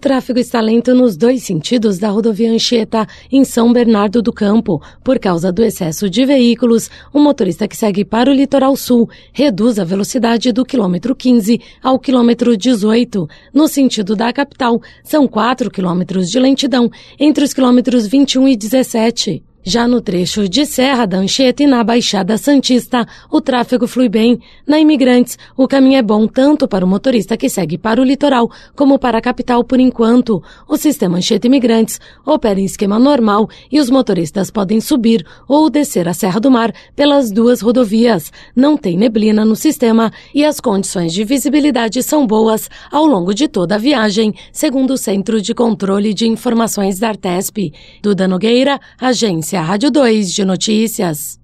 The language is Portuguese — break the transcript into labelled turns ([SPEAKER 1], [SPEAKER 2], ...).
[SPEAKER 1] tráfego está lento nos dois sentidos da rodovia Anchieta, em São Bernardo do Campo. Por causa do excesso de veículos, o motorista que segue para o litoral sul reduz a velocidade do quilômetro 15 ao quilômetro 18. No sentido da capital, são 4 quilômetros de lentidão entre os quilômetros 21 e 17. Já no trecho de Serra da Anchieta e na Baixada Santista, o tráfego flui bem. Na Imigrantes, o caminho é bom tanto para o motorista que segue para o litoral como para a capital por enquanto. O sistema Anchieta Imigrantes opera em esquema normal e os motoristas podem subir ou descer a Serra do Mar pelas duas rodovias. Não tem neblina no sistema e as condições de visibilidade são boas ao longo de toda a viagem, segundo o Centro de Controle de Informações da Artesp. Duda Nogueira, Agência Rádio 2 de Notícias.